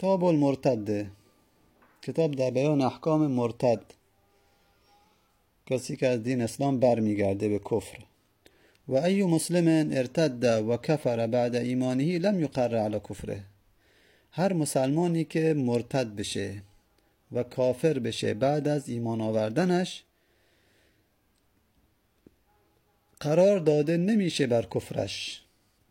کتاب المرتد، کتاب در بیان احکام مرتد، کسی که از دین اسلام برمیگرده به کفر. و ای مسلم ارتد و کفر بعد ایمانه لم یقر علی کفره، هر مسلمانی که مرتد بشه و کافر بشه بعد از ایمان آوردنش قرار داده نمیشه بر کفرش.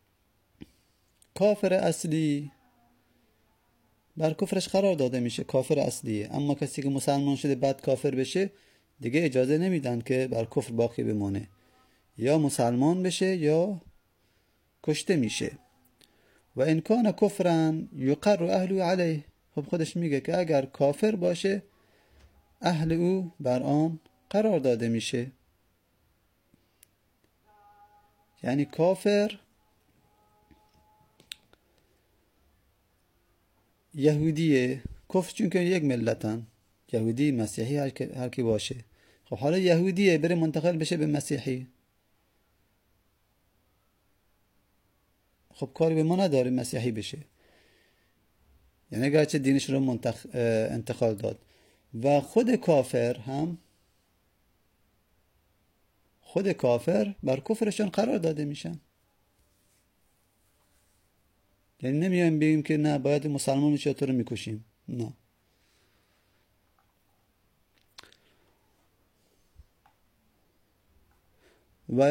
کافر اصلی بر کفرش قرار داده میشه، کافر اصلیه. اما کسی که مسلمان شده بعد کافر بشه دیگه اجازه نمیدن که بر کفر باقی بمونه، یا مسلمان بشه یا کشته میشه. و ان کان کفرا یقر اهله علیه، خب خودش میگه که اگر کافر باشه اهل او بر آن قرار داده میشه. یعنی کافر یهودیه، کفر چون که یک ملتن، یهودی مسیحی هر کی باشه. خب حالا یهودیه بره منتقل بشه به مسیحی، خب کاری به ما نداره مسیحی بشه، یعنی اگرچه دینش رو انتقال داد. و خود کافر بر کفرشون قرار داده میشن. یعنی نمیایم بگیم که نه باید مسلمان بشه تو رو میکشیم، نه. و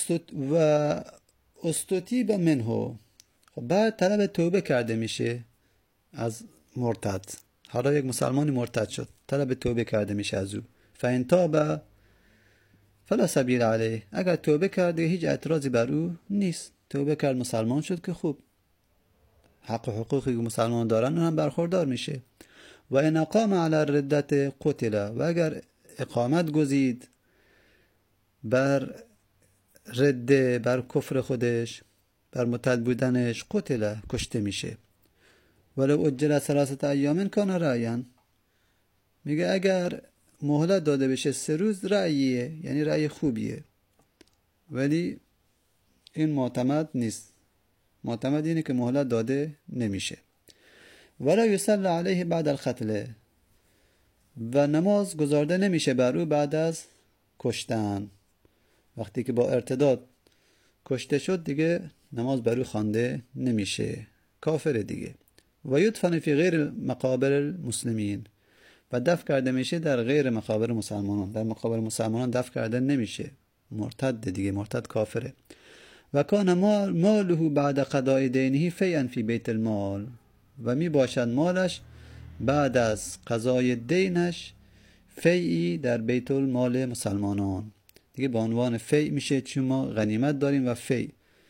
استتیب منه، خب بعد طلب توبه کرده میشه از مرتد. حالا یک مسلمانی مرتد شد، طلب توبه کرده میشه از او. فإن تاب فلا سبیل علیه، اگر توبه کرده هیچ اعتراضی بر او نیست. توبه کرد مسلمان شد که خوب، حق و حقوقی که مسلمان دارن اون هم برخوردار میشه. و ان اقام علی الردت قتل، و اگر اقامت گزید بر رده، بر کفر خودش، بر مرتد بودنش، قتل، کشته میشه. ولو اجل 3 ایام کان رأیا، میگه اگر مهلت داده بشه 3 روز رأیه، یعنی رأی خوبیه، ولی این معتمد نیست. معتمد اینه که مهلت داده نمیشه. ولا یصلی علیه بعد القتل، و نماز گزارده نمیشه بر او بعد از کشتن. وقتی که با ارتداد کشته شد دیگه نماز بر او خوانده نمیشه، کافر دیگه. و یدفن فی غیر مقابر المسلمین، و دفن کرده میشه در غیر مقابر مسلمانان. در مقابر مسلمانان دفن کرده نمیشه، مرتد دیگه، مرتد کافره. و کان ماله بعد قضاء دینه فیئا فی بیت المال، و می باشد مالش بعد از قضای دینش فیئی در بیت المال مسلمانان. دیگه به عنوان فی میشه، چون ما غنیمت داریم و فی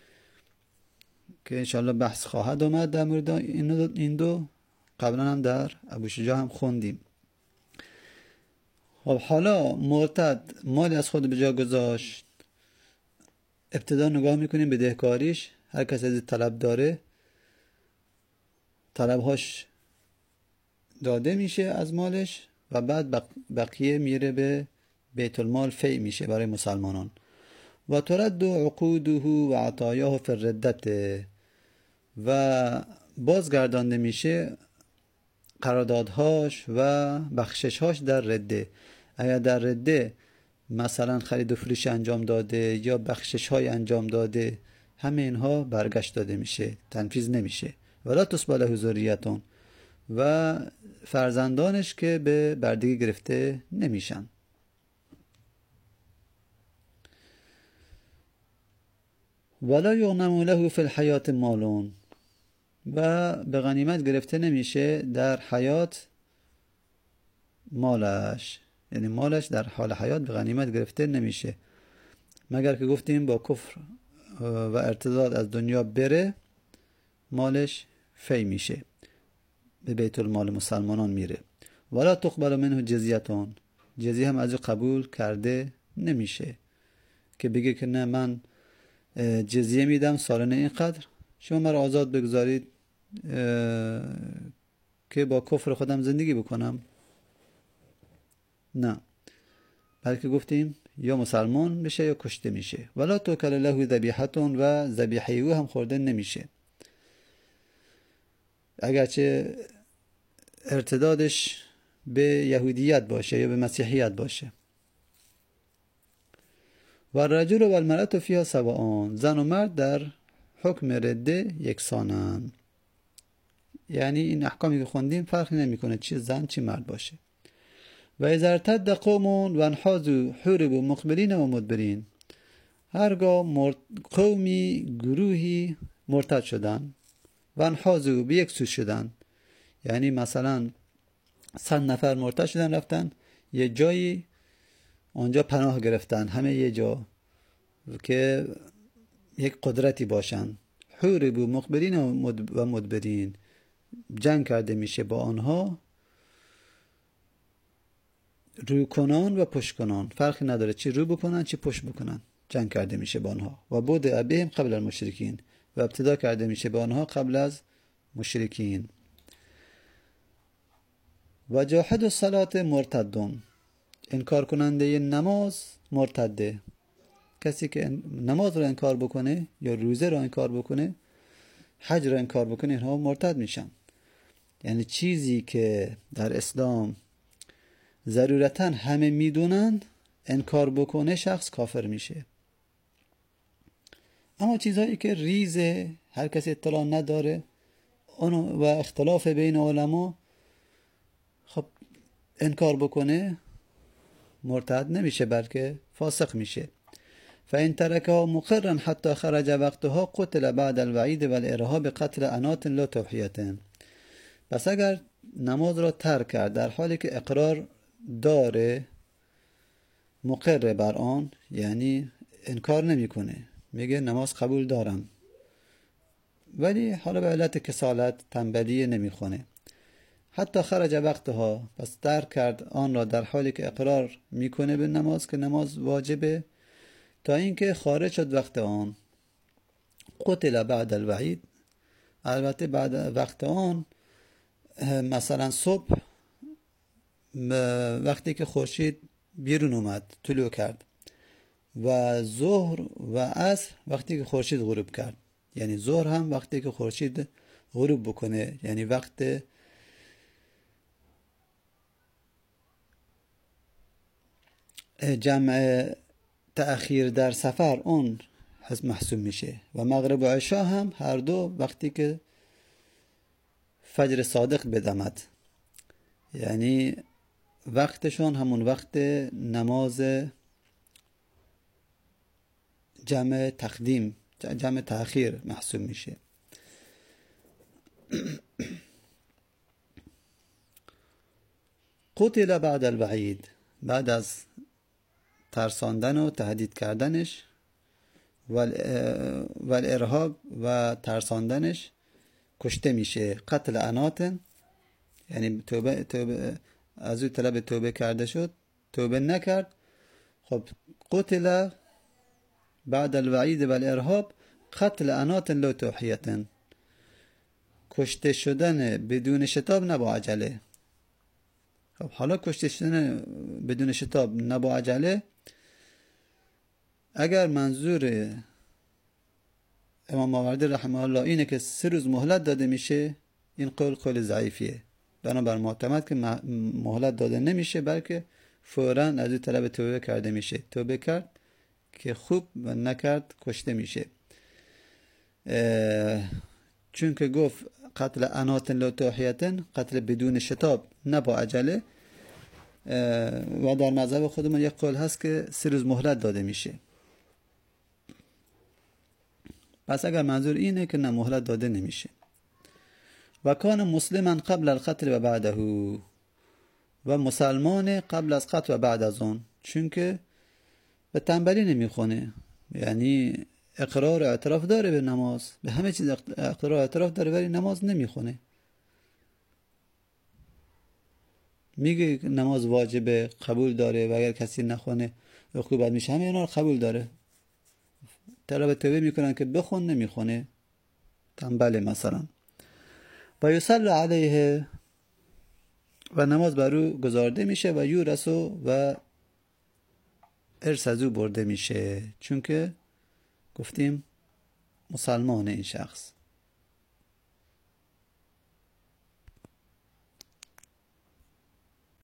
که انشاءالله بحث خواهد آمد در مورد این دو. قبلا هم در ابو شجاع هم خوندیم. خب حالا مرتد مالی از خود به جا گذاشت، ابتدا نگاه میکنیم به دهکاریش. هر کس از طلب داره طلبهاش داده میشه از مالش، و بعد بقیه میره به بیت المال، فی میشه برای مسلمانان. و ترد عقوده و عطایاه فی الردت، و بازگردانده میشه قراردادهاش و بخششهاش در رده. اگر در رده مثلا خرید و فروش انجام داده یا بخشش های انجام داده، همه اینها برگشت داده میشه، تنفیذ نمیشه. ولا تصبح له ذریتون، و فرزندانش که به بردگی گرفته نمیشن. ولا یغنم له فی الحیات مالون، و به غنیمت گرفته نمیشه در حیات مالش، یعنی مالش در حال حیات به غنیمت گرفته نمیشه، مگر که گفتیم با کفر و ارتداد از دنیا بره مالش فی میشه، به بیت المال مسلمانان میره. ولا تقبل منه جزیتون، جزیه هم از او قبول کرده نمیشه که بگه که نه من جزیه میدم سالانه اینقدر، شما مرا آزاد بگذارید که با کفر خودم زندگی بکنم. نه، بلکه گفتیم یا مسلمان بشه یا کشته میشه. ولا توکل له ذبیحتون، و ذبیحه او هم خورده نمیشه. اگرچه ارتدادش به یهودیت باشه یا به مسیحیت باشه. و الرجل و المرأة فیها سواء، زن و مرد در حکم رده یکسانن. یعنی این احکامی که خوندیم فرقی نمیکنه چی زن چی مرد باشه. و اذا ارتد قوم و انحازوا حوربوا مقبلین و مدبرین، هرگاه قومی گروهی مرتد شدن و انحازوا به یک سو شدن، یعنی مثلا 100 نفر مرتد شدن رفتن یه جایی اونجا پناه گرفتن، همه یه جا که یک قدرتی باشن. حوربوا مقبلین و مدبرین، جنگ کرده میشه با آنها، رو کنان و پشت کنان، فرقی نداره چی رو بکنن چی پشت بکنن، جنگ کرده میشه با آنها. و بود بهم قبل المشرکین، و ابتدا کرده میشه با آنها قبل از مشرکین. و جاحد الصلاة مرتدون، انکار کننده نماز مرتده. کسی که نماز رو انکار بکنه یا روزه رو انکار بکنه، حج رو انکار بکنه، اینها مرتد میشن. یعنی چیزی که در اسلام ضرورتاً همه میدونن انکار بکنه شخص کافر میشه. اما چیزهایی که ریزه هر کسی اطلاع نداره و اختلاف بین علما، خب انکار بکنه مرتد نمیشه بلکه فاسق میشه. فإن تركها مقرا حتى خرج وقتها قتل بعد الوعید والارهاب قتل انات لا توحیة. پس اگر نماز را ترک کرد در حالی که اقرار داره، مقر بر آن، یعنی انکار نمیکنه، میگه نماز قبول دارم، ولی حالا به علت کسالت تنبلی نمیخونه. حتی خرج وقتها، پس ترک کرد آن را در حالی که اقرار میکنه به نماز که نماز واجبه، تا اینکه خارج شد وقت آن. قتل بعد الوعید، البته بعد وقت آن مثلا صبح وقتی که خورشید بیرون اومد طلوع کرد، و ظهر و عصر وقتی که خورشید غروب کرد. یعنی ظهر هم وقتی که خورشید غروب بکنه، یعنی وقت جمع تأخیر در سفر اون محسوب میشه. و مغرب و عشا هم هر دو وقتی که فجر صادق بدمد، یعنی وقتشون همون وقت نماز جمع تقدیم جمع تأخیر محسوب میشه. قتل بعد الوعید، بعد از ترساندن و تهدید کردنش، و الارهاب و ترساندنش کشته میشه. قتل انات، یعنی توبه از او طلب توبه کرده شد، توبه نکرد، خب قتل بعد الوعید و الارهاب قتل انات لا توحیة، کشته شدن بدون شتاب نه با عجله. خب حالا کشته شدن بدون شتاب نه با عجله، اگر منظور امام ماوردی رحمه الله اینه که 3 روز مهلت داده میشه، این قول ضعیفیه. بنابر معتمد که مهلت داده نمیشه، بلکه فوراً از او طلب توبه کرده میشه. توبه کرد که خوب، و نکرد کشته میشه. چون که گفت قتل انات لا توحیة، قتل بدون شتاب نه با عجله، و در مذهب خودمون یک قول هست که 3 روز مهلت داده میشه. پس اگر منظور اینه که نه مهلت داده نمیشه. و کان مسلما قبل القتل و بعده، و مسلمان قبل از قتل و بعد از اون، چون که به تنبلی نمیخونه، یعنی اقرار و اعتراف داره به نماز، به همه چیز اقرار و اعتراف داره، ولی نماز نمیخونه. میگه نماز واجبه، قبول داره، و اگر کسی نخونه عقوبت میشه، همه اینا رو قبول داره. طلب توبه میکنن که بخون، نمیخونه، تنبله مثلا. و یصلی علیه، و نماز بر او گزارده میشه، و یورثو، و ارث از او برده میشه، چون که گفتیم مسلمان این شخص.